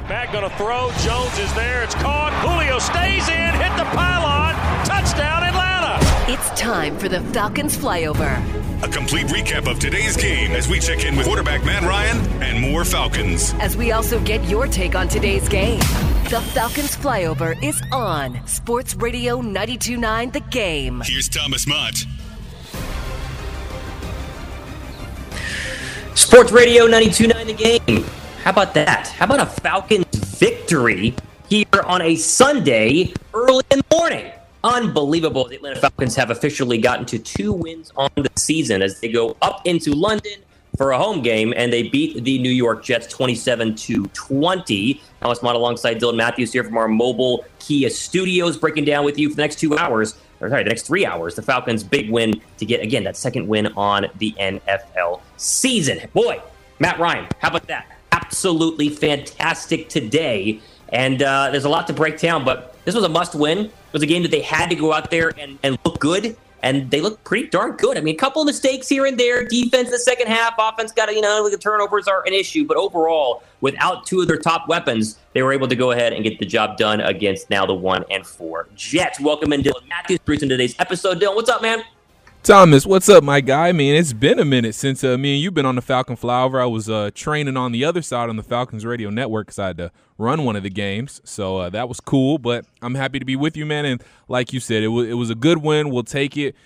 Matt going to throw. Jones is there. It's caught. Julio stays in. Hit the pylon. Touchdown, Atlanta. It's time for the Falcons Flyover. A complete recap of today's game as we check in with quarterback Matt Ryan and more Falcons. As we also get your take on today's game. The Falcons Flyover is on Sports Radio 92.9 The Game. Here's Thomas Mott. Sports Radio 92.9 The Game. How about that? How about a Falcons victory here on a Sunday early in the morning? Unbelievable. The Atlanta Falcons have officially gotten to 2 wins on the season as they go up into London for a home game, and they beat the New York Jets 27-20. Thomas Mott alongside Dylan Matthews here from our mobile Kia studios, breaking down with you for the next 2 hours. The next 3 hours, the Falcons' big win to get, again, that second win on the NFL season. Boy, Matt Ryan, how about that? Absolutely fantastic today. And there's a lot to break down, but this was a must-win. It was a game that they had to go out there and look good, and they looked pretty darn good. I mean, a couple of mistakes here and there. Defense in the second half. Offense got to, the turnovers are an issue. But overall, without 2 of their top weapons, they were able to go ahead and get the job done against now the 1-4 Jets. Welcome in Dylan Matthews, Bruce, in today's episode. Dylan, what's up, man? Thomas, what's up, my guy? I mean, it's been a minute since me and you've been on the Falcon Flyover. I was training on the other side on the Falcons radio network because I had to run one of the games. So that was cool, but I'm happy to be with you, man. And like you said, it was a good win. We'll take it.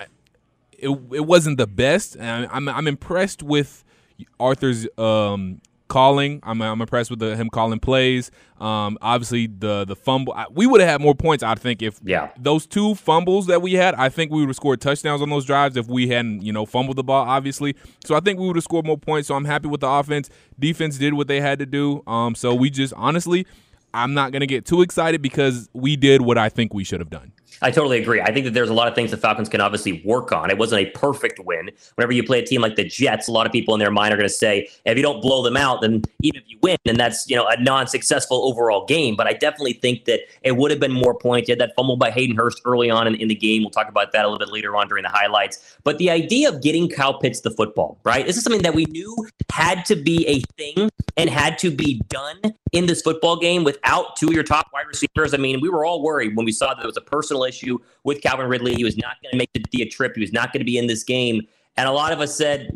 It wasn't the best. I'm impressed with Arthur's calling. I'm impressed with him calling plays. Obviously, the fumble. We would have had more points, I think, if those 2 fumbles that we had, I think we would have scored touchdowns on those drives if we hadn't, fumbled the ball, obviously. So I think we would have scored more points. So I'm happy with the offense. Defense did what they had to do. So we just, honestly, I'm not going to get too excited because we did what I think we should have done. I totally agree. I think that there's a lot of things the Falcons can obviously work on. It wasn't a perfect win. Whenever you play a team like the Jets, a lot of people in their mind are going to say, if you don't blow them out, then even if you win, then that's a non-successful overall game. But I definitely think that it would have been more points. You had that fumble by Hayden Hurst early on in the game. We'll talk about that a little bit later on during the highlights. But the idea of getting Kyle Pitts the football, right? This is something that we knew had to be a thing and had to be done in this football game without 2 of your top wide receivers. I mean, we were all worried when we saw that there was a personal issue with Calvin Ridley. He was not going to make the trip. He was not going to be in this game. And a lot of us said,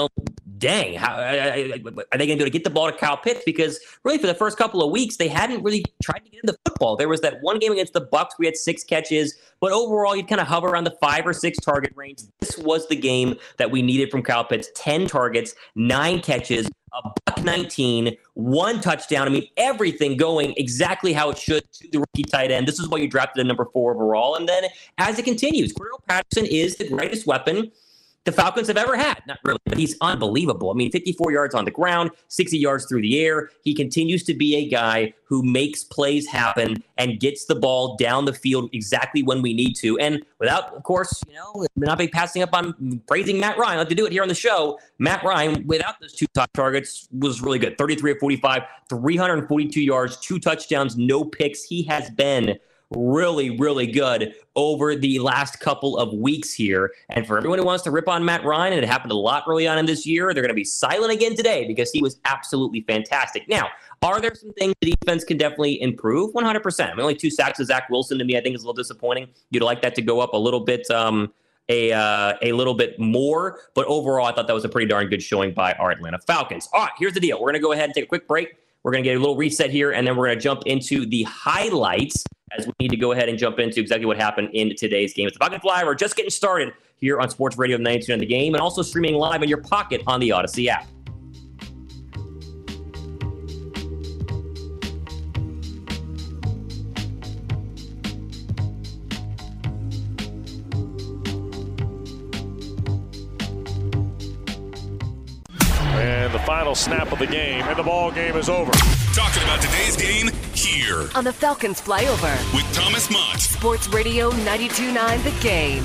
dang, how are they going to be able to get the ball to Kyle Pitts? Because really for the first couple of weeks, they hadn't really tried to get him the football. There was that one game against the Bucs. We had 6 catches, but overall you'd kind of hover around the 5 or 6 target range. This was the game that we needed from Kyle Pitts. 10 targets, 9 catches, $119, 1 touchdown. I mean, everything going exactly how it should to the rookie tight end. This is why you drafted him number 4 overall. And then as it continues, Cordarrelle Patterson is the greatest weapon the Falcons have ever had. Not really, but he's unbelievable. I mean, 54 yards on the ground, 60 yards through the air. He continues to be a guy who makes plays happen and gets the ball down the field exactly when we need to. And without, of course, not be passing up on praising Matt Ryan. I like to do it here on the show. Matt Ryan, without those 2 top targets, was really good. 33 of 45, 342 yards, 2 touchdowns, no picks. He has been really, really good over the last couple of weeks here. And for everyone who wants to rip on Matt Ryan, and it happened a lot early on in this year, they're going to be silent again today because he was absolutely fantastic. Now, are there some things the defense can definitely improve? 100%. I mean, only 2 sacks of Zach Wilson to me, I think, is a little disappointing. You'd like that to go up a little bit, a little bit more. But overall, I thought that was a pretty darn good showing by our Atlanta Falcons. All right, here's the deal. We're going to go ahead and take a quick break. We're going to get a little reset here, and then we're going to jump into the highlights as we need to go ahead and jump into exactly what happened in today's game. It's the Falcon Flyover. We're just getting started here on Sports Radio 92 The Game, and also streaming live in your pocket on the Odyssey app. And the final snap of the game, and the ball game is over. Talking about today's game here On the Falcons Flyover. with Thomas Mott. Sports Radio 92.9 The Game.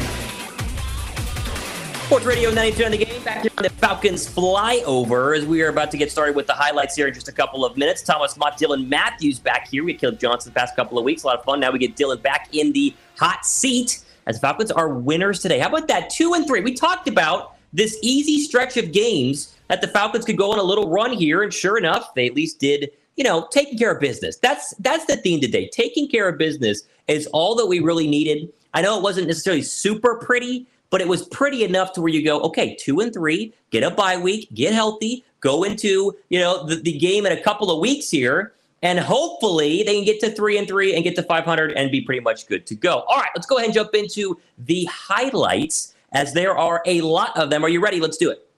Sports Radio 92 on The Game, back here on the Falcons Flyover as we are about to get started with the highlights here in just a couple of minutes. Thomas Mott, Dylan Matthews back here. We killed Johnson the past couple of weeks. A lot of fun. Now we get Dylan back in the hot seat as the Falcons are winners today. How about that? 2-3. We talked about this easy stretch of games that the Falcons could go on a little run here, and sure enough, they at least did taking care of business. That's the theme today. Taking care of business is all that we really needed. I know it wasn't necessarily super pretty, but it was pretty enough to where you go, okay, 2-3, get a bye week, get healthy, go into, the game in a couple of weeks here, and hopefully they can get to 3-3 and get to 500 and be pretty much good to go. All right, let's go ahead and jump into the highlights, as there are a lot of them. Are you ready? Let's do it.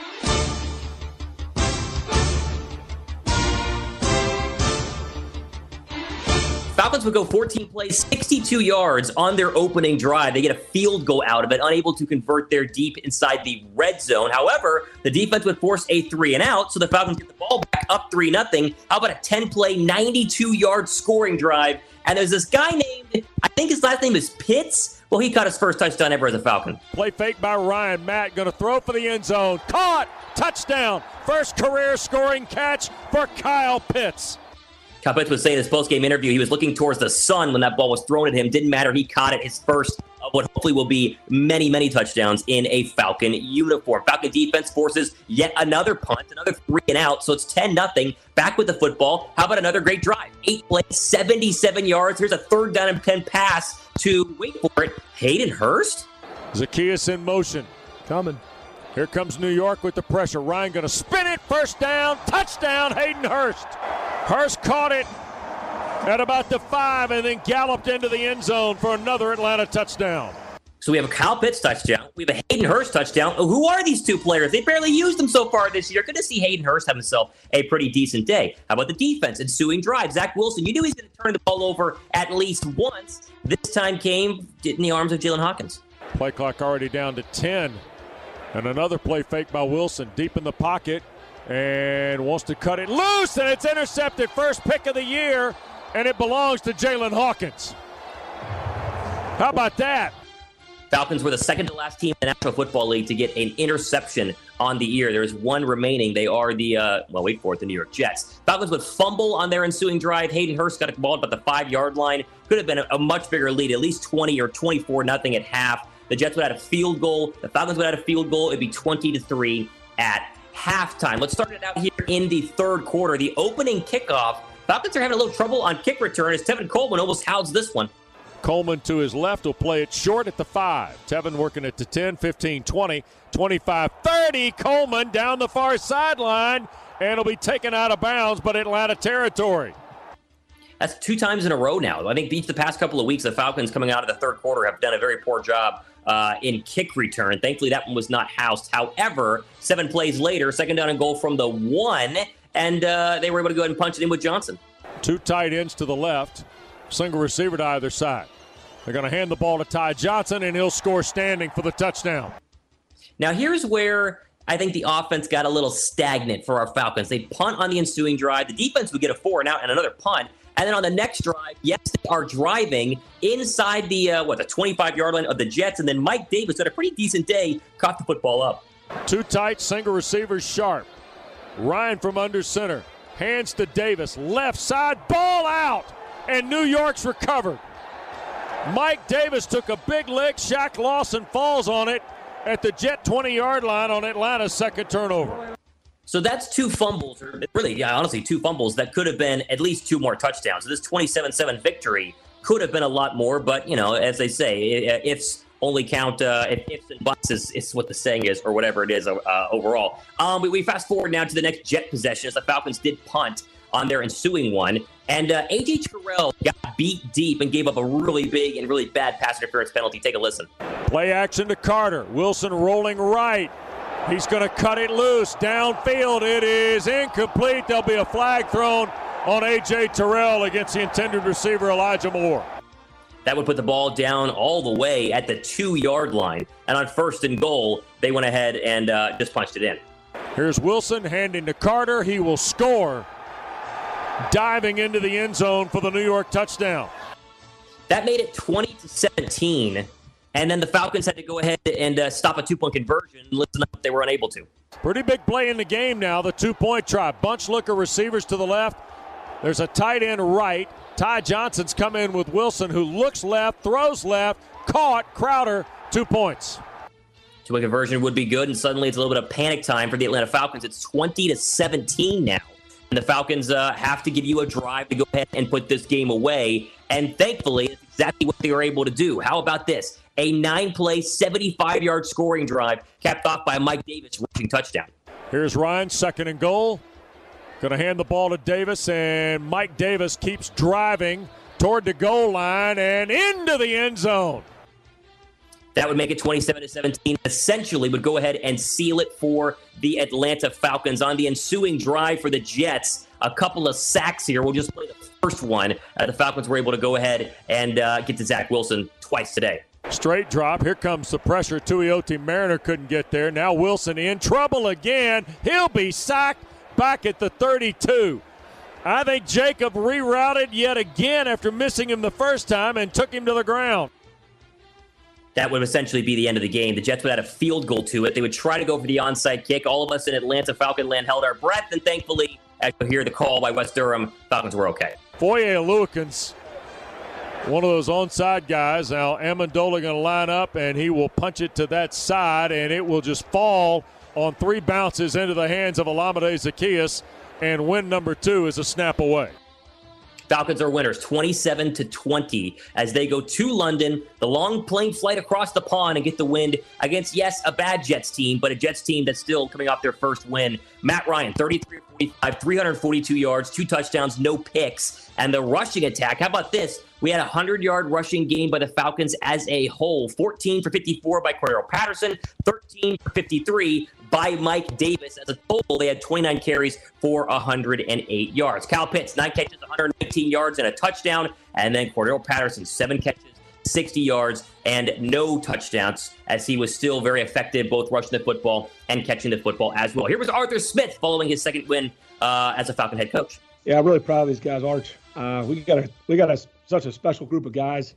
Falcons would go 14 plays, 62 yards on their opening drive. They get a field goal out of it, unable to convert there deep inside the red zone. However, the defense would force a 3-and-out, so the Falcons get the ball back up 3-0. How about a 10-play, 92-yard scoring drive? And there's this guy named, I think his last name is Pitts. Well, he caught his first touchdown ever as a Falcon. Play fake by Ryan. Matt going to throw for the end zone. Caught! Touchdown! First career scoring catch for Kyle Pitts. Kyle Pitts was saying in his post-game interview he was looking towards the sun when that ball was thrown at him. Didn't matter. He caught it, his first of what hopefully will be many, many touchdowns in a Falcon uniform. Falcon defense forces yet another punt, another 3-and-out, so it's 10-0. Back with the football. How about another great drive? 8 plays, 77 yards. Here's a 3rd down and 10 pass to, wait for it, Hayden Hurst? Zacchaeus in motion. Coming. Here comes New York with the pressure. Ryan going to spin it. First down. Touchdown, Hayden Hurst. Hurst caught it at about the 5 and then galloped into the end zone for another Atlanta touchdown. So we have a Kyle Pitts touchdown. We have a Hayden Hurst touchdown. Who are these two players? They barely used them so far this year. Good to see Hayden Hurst have himself a pretty decent day. How about the defense? Ensuing drive. Zach Wilson, you knew he's going to turn the ball over at least once. This time came in the arms of Jalen Hawkins. Play clock already down to 10. And another play fake by Wilson deep in the pocket and wants to cut it loose, and it's intercepted. First pick of the year, and it belongs to Jalen Hawkins. How about that? Falcons were the second to last team in the National Football League to get an interception on the year. There's one remaining. They are the, the New York Jets. Falcons would fumble on their ensuing drive. Hayden Hurst got a ball at about the 5-yard line. Could have been a much bigger lead, at least 20 or 24-0 at half. The Jets would have a field goal. The Falcons would have a field goal. It'd be 20-3 at halftime. Let's start it out here in the third quarter. The opening kickoff. Falcons are having a little trouble on kick return as Tevin Coleman almost housed this one. Coleman to his left will play it short at the 5. Tevin working it to 10, 15, 20, 25, 30. Coleman down the far sideline, and it'll be taken out of bounds, but Atlanta territory. That's 2 times in a row now. I think each the past couple of weeks, the Falcons coming out of the third quarter have done a very poor job in kick return. Thankfully, that one was not housed. However, 7 plays later, second down and goal from the 1, and they were able to go ahead and punch it in with Johnson. 2 tight ends to the left, single receiver to either side. They're going to hand the ball to Ty Johnson, and he'll score standing for the touchdown. Now, here's where I think the offense got a little stagnant for our Falcons. They punt on the ensuing drive. The defense would get a 4-and-out and another punt. And then on the next drive, yes, they are driving inside the 25-yard line of the Jets. And then Mike Davis had a pretty decent day, caught the football up. 2 tight, single receivers sharp. Ryan from under center. Hands to Davis. Left side, ball out. And New York's recovered. Mike Davis took a big lick. Shaq Lawson falls on it at the Jet 20-yard line on Atlanta's second turnover. So that's 2 fumbles, or really, honestly, 2 fumbles that could have been at least 2 more touchdowns. So this 27-7 victory could have been a lot more, but, as they say, ifs only count, ifs and buts is what the saying is, or whatever it is overall. We fast forward now to the next Jet possession as the Falcons did punt on their ensuing one, and A.J. Terrell got beat deep and gave up a really big and really bad pass interference penalty. Take a listen. Play action to Carter. Wilson rolling right. He's going to cut it loose. Downfield, it is incomplete. There'll be a flag thrown on A.J. Terrell against the intended receiver, Elijah Moore. That would put the ball down all the way at the 2-yard line. And on 1st and goal, they went ahead and just punched it in. Here's Wilson handing to Carter. He will score, diving into the end zone for the New York touchdown. That made it 20-17. And then the Falcons had to go ahead and stop a 2-point conversion. Listen up, they were unable to. Pretty big play in the game now, the 2-point try. Bunch looker receivers to the left. There's a tight end right. Ty Johnson's come in with Wilson, who looks left, throws left, caught. Crowder, 2 points. 2-point conversion would be good, and suddenly it's a little bit of panic time for the Atlanta Falcons. It's 20-17 now. And the Falcons have to give you a drive to go ahead and put this game away. And thankfully, it's exactly what they were able to do. How about this? A 9-play, 75-yard scoring drive capped off by a Mike Davis rushing touchdown. Here's Ryan, 2nd and goal. Going to hand the ball to Davis, and Mike Davis keeps driving toward the goal line and into the end zone. That would make it 27-17. Essentially would go ahead and seal it for the Atlanta Falcons. On the ensuing drive for the Jets, a couple of sacks here. We'll just play the first one. The Falcons were able to go ahead and get to Zach Wilson twice today. Straight drop. Here comes the pressure. Tuioti Mariner couldn't get there. Now Wilson in trouble again. He'll be sacked back at the 32. I think Jacob rerouted yet again after missing him the first time and took him to the ground. That would essentially be the end of the game. The Jets would add a field goal to it. They would try to go for the onside kick. All of us in Atlanta Falcon land held our breath, and thankfully, as you hear the call by West Durham, Falcons were okay. Foye Oluokun, one of those onside guys. Now Amendola going to line up, and he will punch it to that side, and it will just fall on 3 bounces into the hands of Olamide Zaccheaus, and win number 2 is a snap away. Falcons are winners, 27-20, as they go to London, the long plane flight across the pond, and get the win against, yes, a bad Jets team, but a Jets team that's still coming off their first win. Matt Ryan, 33-45, 342 yards, 2 touchdowns, no picks. And the rushing attack, how about this? We had a 100-yard rushing game by the Falcons as a whole. 14 for 54 by Cordero Patterson, 13 for 53 by Mike Davis. As a total, they had 29 carries for 108 yards. Kyle Pitts, 9 catches, 119 yards, and a touchdown. And then Cordero Patterson, 7 catches, 60 yards, and no touchdowns, as he was still very effective both rushing the football and catching the football as well. Here was Arthur Smith following his second win as a Falcon head coach. Yeah, I'm really proud of these guys, Arch. We got such a special group of guys.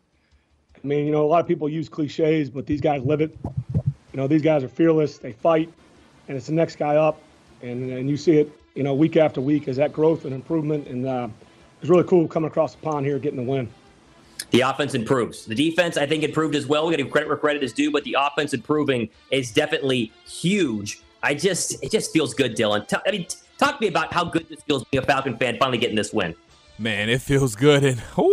I mean, a lot of people use cliches, but these guys live it. These guys are fearless. They fight, and it's the next guy up. And you see it, week after week as that growth and improvement. And it's really cool coming across the pond here, getting the win. The offense improves. The defense, I think, improved as well. We got to give credit where credit is due, but the offense improving is definitely huge. It just feels good, Dylan. Talk to me about how good this feels being a Falcon fan, finally getting this win. Man, it feels good.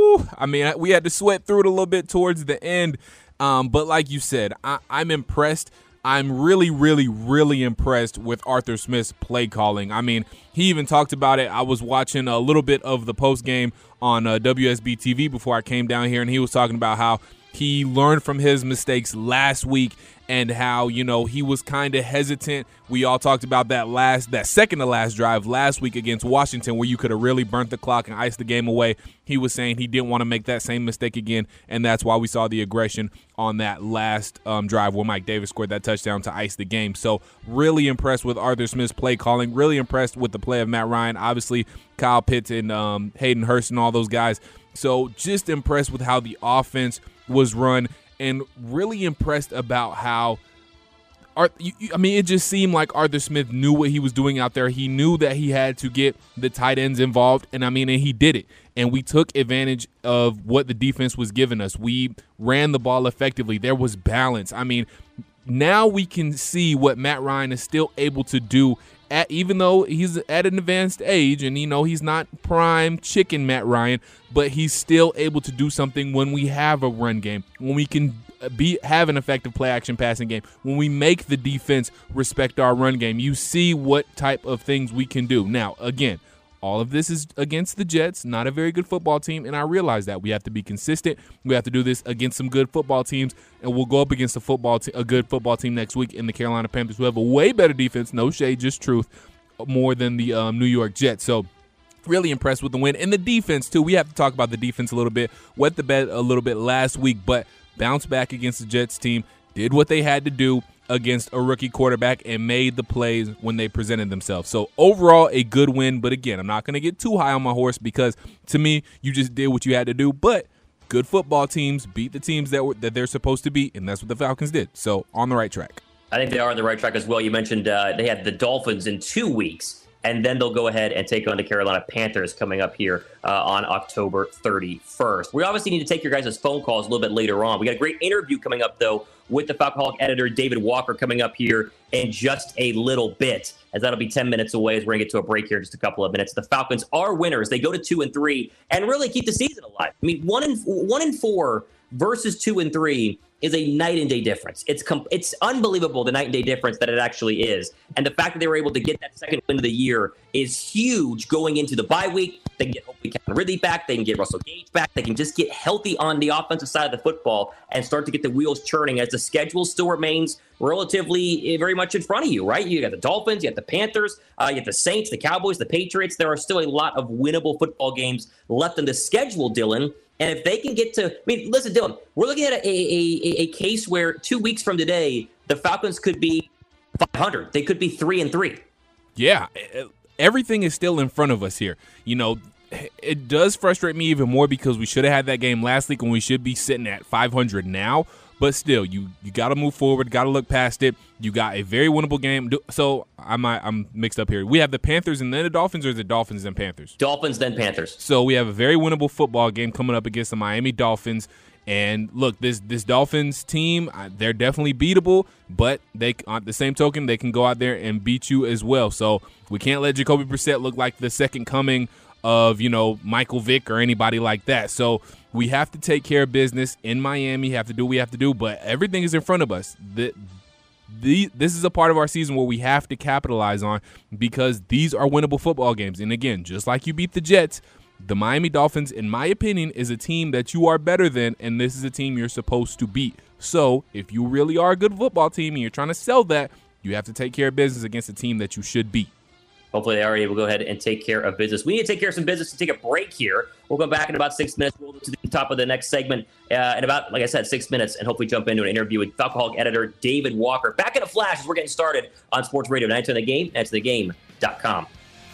And we had to sweat through it a little bit towards the end. But like you said, I'm impressed. I'm really, really, really impressed with Arthur Smith's play calling. I mean, he even talked about it. I was watching a little bit of the post game on WSB TV before I came down here, and he was talking about how he learned from his mistakes last week and how, he was kind of hesitant. We all talked about that second to last drive last week against Washington where you could have really burnt the clock and iced the game away. He was saying he didn't want to make that same mistake again, and that's why we saw the aggression on that last drive where Mike Davis scored that touchdown to ice the game. So really impressed with Arthur Smith's play calling, really impressed with the play of Matt Ryan, obviously Kyle Pitts and Hayden Hurst and all those guys. So just impressed with how the offense was run, and really impressed about how it just seemed like Arthur Smith knew what he was doing out there. He knew that he had to get the tight ends involved, and he did it. And we took advantage of what the defense was giving us. We ran the ball effectively. There was balance. Now we can see what Matt Ryan is still able to do, even though he's at an advanced age and, he's not prime chicken Matt Ryan, but he's still able to do something when we have a run game, when we can have an effective play-action passing game, when we make the defense respect our run game. You see what type of things we can do. Now, again, all of this is against the Jets, not a very good football team, and I realize that. We have to be consistent. We have to do this against some good football teams, and we'll go up against a good football team next week in the Carolina Panthers, who have a way better defense, no shade, just truth, more than the New York Jets. So really impressed with the win. And the defense, too. We have to talk about the defense a little bit. Wet the bed a little bit last week, but bounced back against the Jets team, did what they had to do against a rookie quarterback, and made the plays when they presented themselves. So overall, a good win. But again, I'm not going to get too high on my horse because to me, you just did what you had to do. But good football teams beat the teams that they're supposed to beat, and that's what the Falcons did. So on the right track. I think they are on the right track as well. You mentioned they had the Dolphins in 2 weeks. and then they'll go ahead and take on the Carolina Panthers coming up here on October 31st. We obviously need to take your guys' phone calls a little bit later on. We got a great interview coming up, though, with the Falcoholic editor David Walker coming up here in just a little bit, as that'll be 10 minutes away as we're going to get to a break here in just a couple of minutes. The Falcons are winners. They go to 2-3 and really keep the season alive. I mean, 1-4 versus 2-3 is a night and day difference. It's unbelievable, the night and day difference that it actually is. And the fact that they were able to get that second win of the year is huge going into the bye week. They can get hopefully Kevin Ridley back. They can get Russell Gage back. They can just get healthy on the offensive side of the football and start to get the wheels churning as the schedule still remains relatively very much in front of you, right? You got the Dolphins, you got the Panthers, you got the Saints, the Cowboys, the Patriots. There are still a lot of winnable football games left in the schedule, Dylan. And if they can get to, I mean, listen, Dylan, we're looking at a case where 2 weeks from today, the Falcons could be 500. They could be 3-3. Yeah, everything is still in front of us here. You know, it does frustrate me even more because we should have had that game last week when we should be sitting at 500 now. But still, you got to move forward, got to look past it. You got a very winnable game. So I'm mixed up here. We have the Panthers and then the Dolphins, or is it Dolphins then Panthers? Dolphins then Panthers. So we have a very winnable football game coming up against the Miami Dolphins. And look, this Dolphins team, they're definitely beatable, but they, on the same token, they can go out there and beat you as well. So we can't let Jacoby Brissett look like the second coming of, you know, Michael Vick or anybody like that. So we have to take care of business in Miami, have to do what we have to do, but everything is in front of us. This is a part of our season where we have to capitalize on, because these are winnable football games. And again, just like you beat the Jets, the Miami Dolphins, in my opinion, is a team that you are better than, and this is a team you're supposed to beat. So if you really are a good football team and you're trying to sell that, you have to take care of business against a team that you should beat. Hopefully they are able to go ahead and take care of business. We need to take care of some business to take a break here. We'll come back in about 6 minutes. We'll go to the top of the next segment in about, like I said, 6 minutes, and hopefully jump into an interview with Falcoholic editor David Walker. Back in a flash as we're getting started on Sports Radio 910 The Game. That's thegame.com.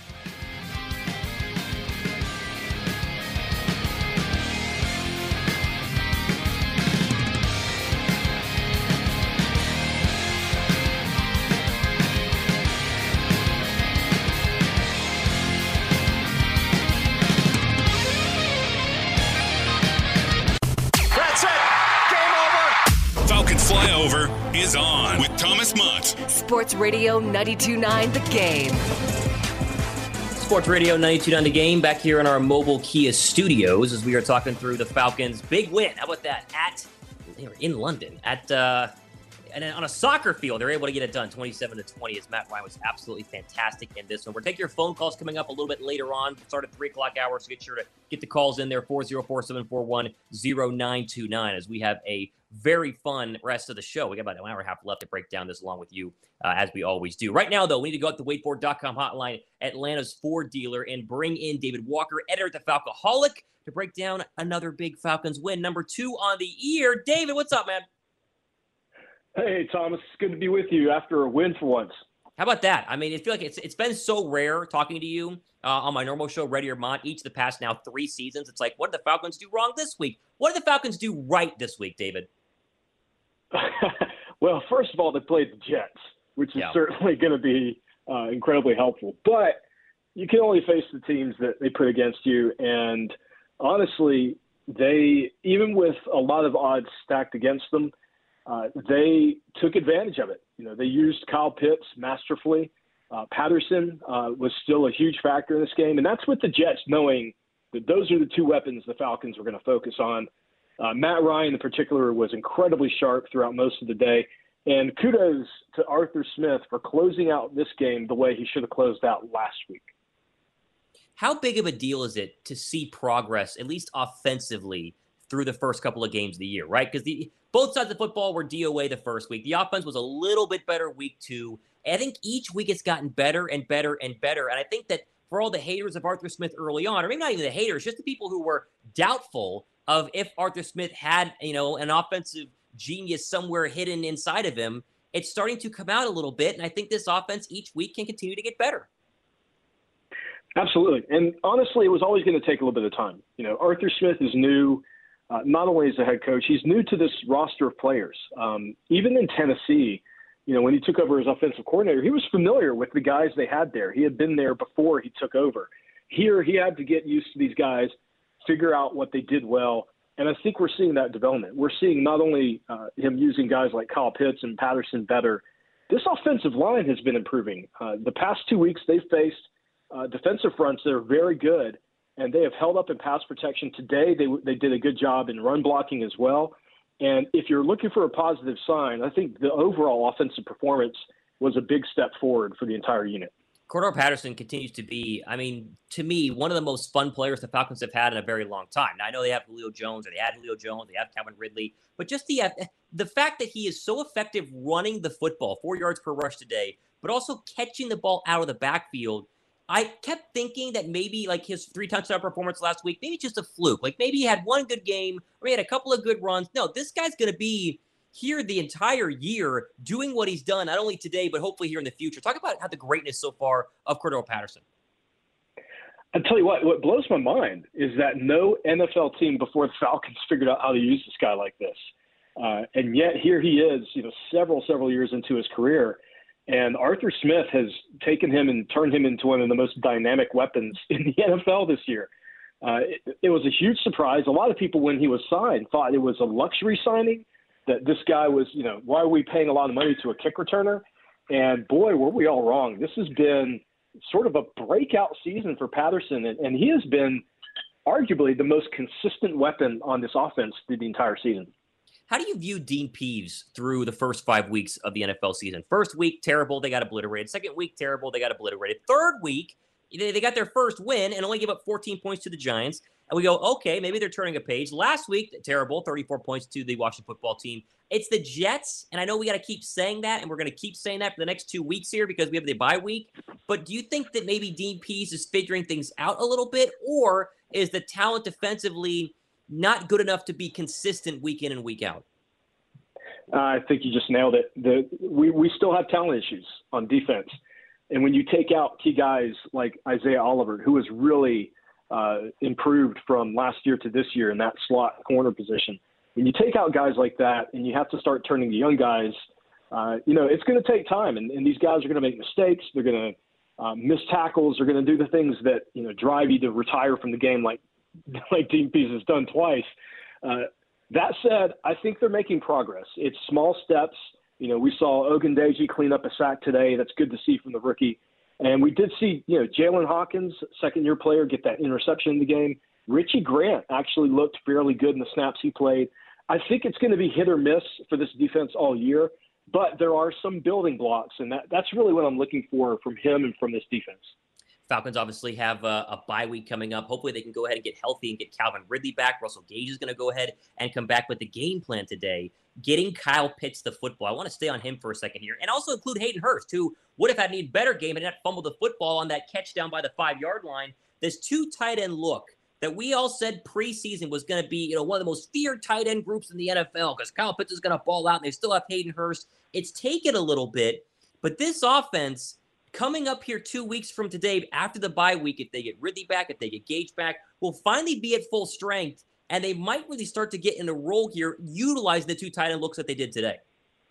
Flyover is on with Thomas Mott. Sports Radio 92.9 The Game. Sports Radio 92.9 The Game, back here in our mobile Kia studios as we are talking through the Falcons' big win. How about that? They were in London and then on a soccer field, they're able to get it done 27-20 as Matt Ryan was absolutely fantastic in this one. We're taking your phone calls coming up a little bit later on. Start at 3 o'clock hour, so get sure to get the calls in there, 404-741-0929, as we have a very fun rest of the show. We got about an hour and a half left to break down this along with you, as we always do. Right now, though, we need to go out to WadeFord.com hotline, Atlanta's Ford dealer, and bring in David Walker, editor at the Falcoholic, to break down another big Falcons win. Number 2 on the year. David, what's up, man? Hey, Thomas. It's good to be with you after a win for once. How about that? I mean, I feel like it's been so rare talking to you on my normal show, Ready or Mont, each of the past now 3 seasons. It's like, what did the Falcons do wrong this week? What did the Falcons do right this week, David? Well, first of all, they played the Jets, which is certainly going to be incredibly helpful. But you can only face the teams that they put against you. And honestly, they, even with a lot of odds stacked against them, they took advantage of it. You know, they used Kyle Pitts masterfully. Patterson was still a huge factor in this game. And that's with the Jets, knowing that those are the 2 weapons the Falcons were going to focus on. Matt Ryan in particular was incredibly sharp throughout most of the day. And kudos to Arthur Smith for closing out this game the way he should have closed out last week. How big of a deal is it to see progress, at least offensively, through the first couple of games of the year, right? Because both sides of the football were DOA the first week. The offense was a little bit better week 2. And I think each week it's gotten better and better and better. And I think that for all the haters of Arthur Smith early on, or maybe not even the haters, just the people who were doubtful of if Arthur Smith had, an offensive genius somewhere hidden inside of him, it's starting to come out a little bit. And I think this offense each week can continue to get better. Absolutely. And honestly, it was always going to take a little bit of time. Arthur Smith is new. Not only as a head coach, he's new to this roster of players. Even in Tennessee, when he took over as offensive coordinator, he was familiar with the guys they had there. He had been there before he took over. Here, he had to get used to these guys, figure out what they did well, and I think we're seeing that development. We're seeing not only him using guys like Kyle Pitts and Patterson better. This offensive line has been improving. The past 2 weeks, they've faced defensive fronts that are very good, and they have held up in pass protection. Today, they did a good job in run blocking as well. And if you're looking for a positive sign, I think the overall offensive performance was a big step forward for the entire unit. Cordero Patterson continues to be, to me, one of the most fun players the Falcons have had in a very long time. Now, I know they have Julio Jones, or they had Julio Jones, they have Calvin Ridley, but just the fact that he is so effective running the football, 4 yards per rush today, but also catching the ball out of the backfield, I kept thinking that maybe like his 3 touchdown performance last week, maybe just a fluke. Like maybe he had one good game or he had a couple of good runs. No, this guy's going to be here the entire year doing what he's done, not only today, but hopefully here in the future. Talk about how the greatness so far of Cordero Patterson. I'll tell you what blows my mind is that no NFL team before the Falcons figured out how to use this guy like this. And yet here he is, several years into his career. And Arthur Smith has taken him and turned him into one of the most dynamic weapons in the NFL this year. It was a huge surprise. A lot of people, when he was signed, thought it was a luxury signing, that this guy was, why are we paying a lot of money to a kick returner? And boy, were we all wrong. This has been sort of a breakout season for Patterson, and he has been arguably the most consistent weapon on this offense through the entire season. How do you view Dean Peeves through the first 5 weeks of the NFL season? First week, terrible, they got obliterated. Second week, terrible, they got obliterated. Third week, they got their first win and only gave up 14 points to the Giants. And we go, okay, maybe they're turning a page. Last week, terrible, 34 points to the Washington football team. It's the Jets, and I know we got to keep saying that, and we're going to keep saying that for the next 2 weeks here because we have the bye week. But do you think that maybe Dean Peeves is figuring things out a little bit, or is the talent defensively not good enough to be consistent week in and week out? I think you just nailed it. We still have talent issues on defense. And when you take out key guys like Isaiah Oliver, who has really improved from last year to this year in that slot corner position, when you take out guys like that and you have to start turning to young guys, it's going to take time. And these guys are going to make mistakes. They're going to miss tackles. They're going to do the things that, drive you to retire from the game like Dean Peeves has done twice. That said, I think they're making progress. It's small steps. We saw Ogundeji clean up a sack today. That's good to see from the rookie. And we did see, Jalen Hawkins, second-year player, get that interception in the game. Richie Grant actually looked fairly good in the snaps he played. I think it's going to be hit or miss for this defense all year, but there are some building blocks, and that's really what I'm looking for from him and from this defense. Falcons obviously have a bye week coming up. Hopefully they can go ahead and get healthy and get Calvin Ridley back. Russell Gage is going to go ahead and come back with the game plan today, getting Kyle Pitts the football. I want to stay on him for a second here and also include Hayden Hurst, who would have had an even better game and not fumbled the football on that catch down by the 5-yard line. This 2 tight end look that we all said preseason was going to be, one of the most feared tight end groups in the NFL because Kyle Pitts is going to ball out and they still have Hayden Hurst. It's taken a little bit, but this offense coming up here 2 weeks from today, after the bye week, if they get Ridley back, if they get Gage back, will finally be at full strength, and they might really start to get in a role here, utilize the 2 tight end looks that they did today.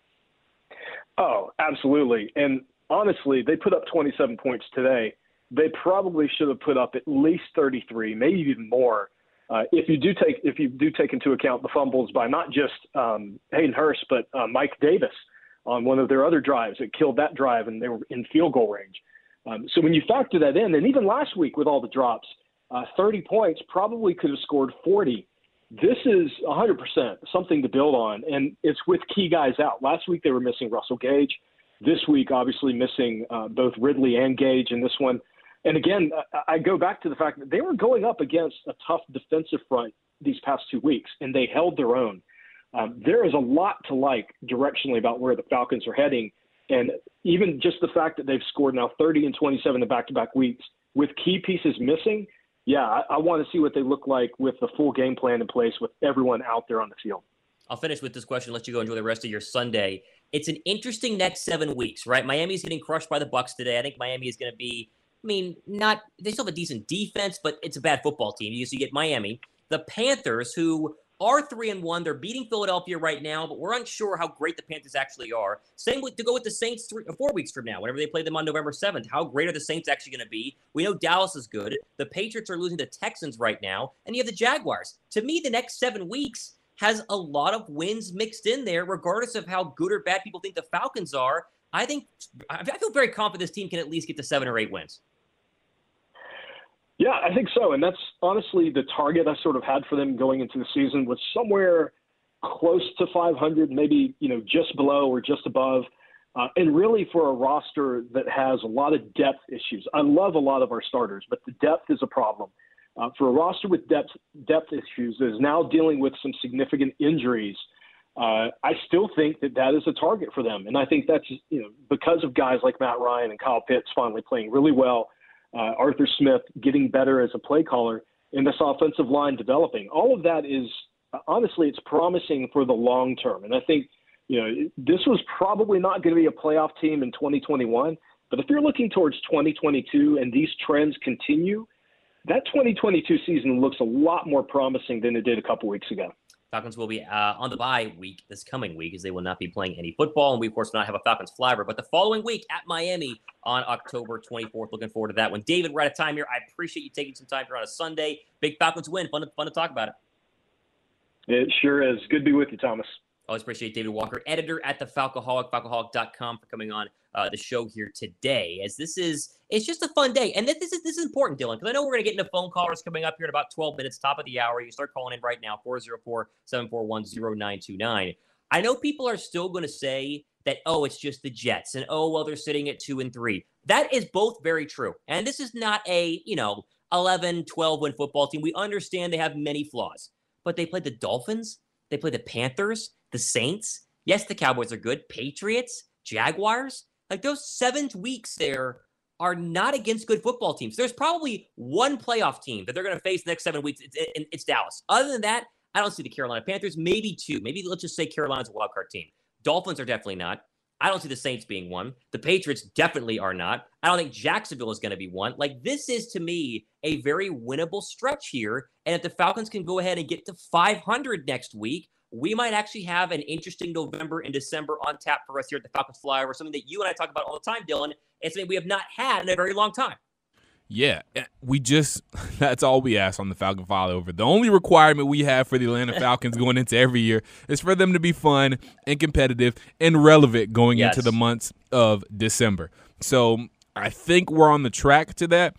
Oh, absolutely. And honestly, they put up 27 points today. They probably should have put up at least 33, maybe even more, if you do take into account the fumbles by not just Hayden Hurst, but Mike Davis on one of their other drives. It killed that drive, and they were in field goal range. So when you factor that in, and even last week with all the drops, 30 points probably could have scored 40. This is 100% something to build on, and it's with key guys out. Last week they were missing Russell Gage. This week, obviously, missing both Ridley and Gage in this one. And again, I go back to the fact that they were going up against a tough defensive front these past 2 weeks, and they held their own. There is a lot to like directionally about where the Falcons are heading. And even just the fact that they've scored now 30 and 27 in back-to-back weeks with key pieces missing, I want to see what they look like with the full game plan in place with everyone out there on the field. I'll finish with this question, let you go enjoy the rest of your Sunday. It's an interesting next 7 weeks, right? Miami's getting crushed by the Bucs today. I think Miami is going to be, they still have a decent defense, but it's a bad football team. You get Miami. The Panthers, who are 3-1. They're beating Philadelphia right now, but we're unsure how great the Panthers actually are. Same to go with the Saints 4 weeks from now, whenever they play them on November 7th. How great are the Saints actually going to be? We know Dallas is good. The Patriots are losing to Texans right now, and you have the Jaguars. To me, the next 7 weeks has a lot of wins mixed in there, regardless of how good or bad people think the Falcons are. I feel very confident this team can at least get to 7 or 8 wins. Yeah, I think so. And that's honestly the target I sort of had for them going into the season was somewhere close to 500, maybe, just below or just above. And really for a roster that has a lot of depth issues. I love a lot of our starters, but the depth is a problem. For a roster with depth issues that is now dealing with some significant injuries, I still think that is a target for them. And I think that's, because of guys like Matt Ryan and Kyle Pitts finally playing really well, Arthur Smith getting better as a play caller, and this offensive line developing. All of that is, honestly, it's promising for the long term. And I think, this was probably not going to be a playoff team in 2021, but if you're looking towards 2022 and these trends continue, that 2022 season looks a lot more promising than it did a couple weeks ago. Falcons will be on the bye week this coming week, as they will not be playing any football. And we, of course, will not have a Falcons Flyover. But the following week at Miami on October 24th. Looking forward to that one. David, we're out of time here. I appreciate you taking some time here on a Sunday. Big Falcons win. Fun to talk about it. It sure is. Good to be with you, Thomas. Always appreciate David Walker, editor at the Falcoholic, falcoholic.com, for coming on the show here today. As it's just a fun day. And this is important, Dylan, because I know we're going to get into phone callers coming up here in about 12 minutes, top of the hour. You start calling in right now, 404-741-0929. I know people are still going to say that, it's just the Jets, and they're sitting at 2-3. That is both very true. And this is not a, 11, 12 win football team. We understand they have many flaws, but they played the Dolphins. They played the Panthers, the Saints. Yes, the Cowboys are good. Patriots, Jaguars. Like, those 7 weeks there are not against good football teams. There's probably one playoff team that they're going to face the next 7 weeks. It's Dallas. Other than that, I don't see the Carolina Panthers. Maybe 2. Maybe let's just say Carolina's a wildcard team. Dolphins are definitely not. I don't see the Saints being one. The Patriots definitely are not. I don't think Jacksonville is going to be one. Like, this is, to me, a very winnable stretch here. And if the Falcons can go ahead and get to 500 next week, we might actually have an interesting November and December on tap for us here at the Falcons Flyover, something that you and I talk about all the time, Dylan. It's something we have not had in a very long time. Yeah, that's all we ask on the Falcon Flyover. The only requirement we have for the Atlanta Falcons going into every year is for them to be fun and competitive and relevant going into the months of December. So I think we're on the track to that.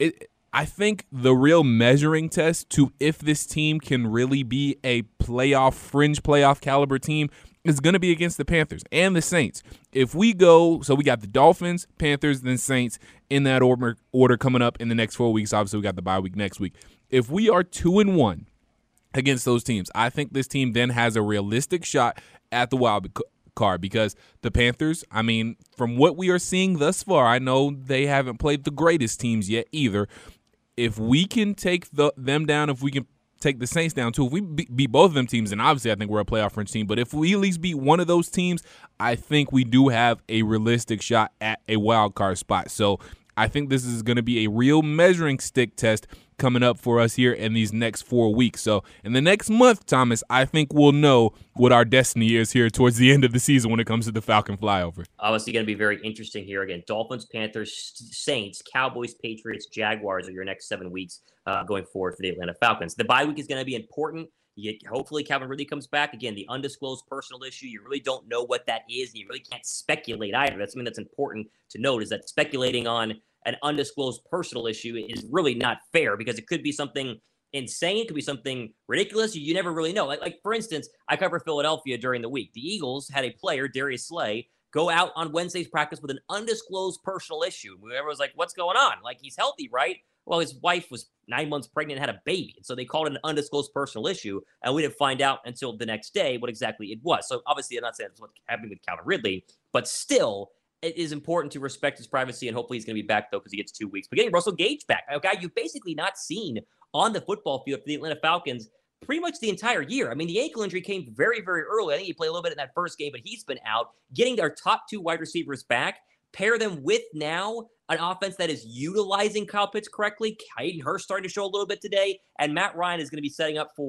I think the real measuring test to if this team can really be a fringe playoff caliber team is going to be against the Panthers and the Saints. If we go, so we got the Dolphins, Panthers, then Saints in that order coming up in the next 4 weeks. Obviously, we got the bye week next week. If we are 2-1 against those teams, I think this team then has a realistic shot at the wild card, because the Panthers, from what we are seeing thus far, I know they haven't played the greatest teams yet either. If we can take them down, if we can take the Saints down too, if we beat both of them teams, then obviously I think we're a playoff fringe team. But if we at least beat one of those teams, I think we do have a realistic shot at a wild card spot. So I think this is going to be a real measuring stick test coming up for us here in these next 4 weeks. So in the next month, Thomas, I think we'll know what our destiny is here towards the end of the season when it comes to the Falcon Flyover. Obviously going to be very interesting here. Again, Dolphins, Panthers, Saints, Cowboys, Patriots, Jaguars are your next 7 weeks going forward for the Atlanta Falcons. The bye week is going to be important. Hopefully Calvin Ridley comes back. Again, the undisclosed personal issue, you really don't know what that is, and you really can't speculate either. That's something that's important to note, is that speculating on an undisclosed personal issue is really not fair, because it could be something insane, it could be something ridiculous. You never really know. Like for instance, I cover Philadelphia during the week. The Eagles had a player, Darius Slay, go out on Wednesday's practice with an undisclosed personal issue. Everyone was like, what's going on? Like, he's healthy, right? Well, his wife was 9 months pregnant and had a baby. And so they called it an undisclosed personal issue. And we didn't find out until the next day what exactly it was. So obviously, I'm not saying that's what's happening with Calvin Ridley, but still, it is important to respect his privacy. And hopefully he's going to be back, though, because he gets 2 weeks. But getting Russell Gage back, a guy you've basically not seen on the football field for the Atlanta Falcons pretty much the entire year. The ankle injury came very, very early. I think he played a little bit in that first game, but he's been out. Getting their top 2 wide receivers back, pair them with now an offense that is utilizing Kyle Pitts correctly. Hayden Hurst starting to show a little bit today, and Matt Ryan is going to be setting up for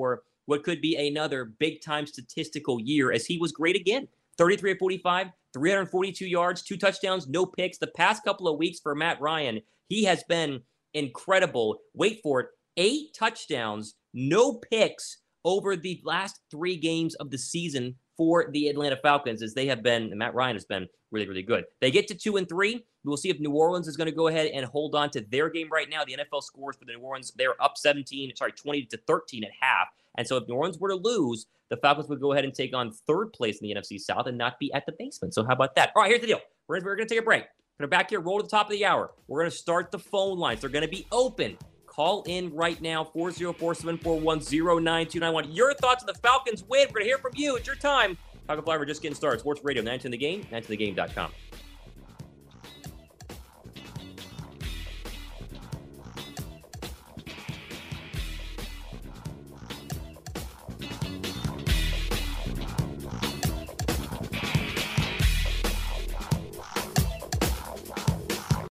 what could be another big-time statistical year, as he was great again. 33 of 45, 342 yards, 2 touchdowns, no picks. The past couple of weeks for Matt Ryan, he has been incredible. Wait for it, 8 touchdowns, no picks over the last 3 games of the season for the Atlanta Falcons, as they have been, and Matt Ryan has been really, really good. They get to 2-3. We'll see if New Orleans is going to go ahead and hold on to their game right now. The NFL scores for the New Orleans, they're up 20 to 13 at half. And so if New Orleans were to lose, the Falcons would go ahead and take on 3rd place in the NFC South and not be at the basement. So how about that? All right, here's the deal. We're going to take a break. We're back here, roll to the top of the hour. We're going to start the phone lines. They're going to be open. Call in right now, 404-741-0929. Your thoughts on the Falcons win. We're going to hear from you. It's your time. Falcon Flyover just getting started. Sports Radio 910 The Game, 910thegame.com.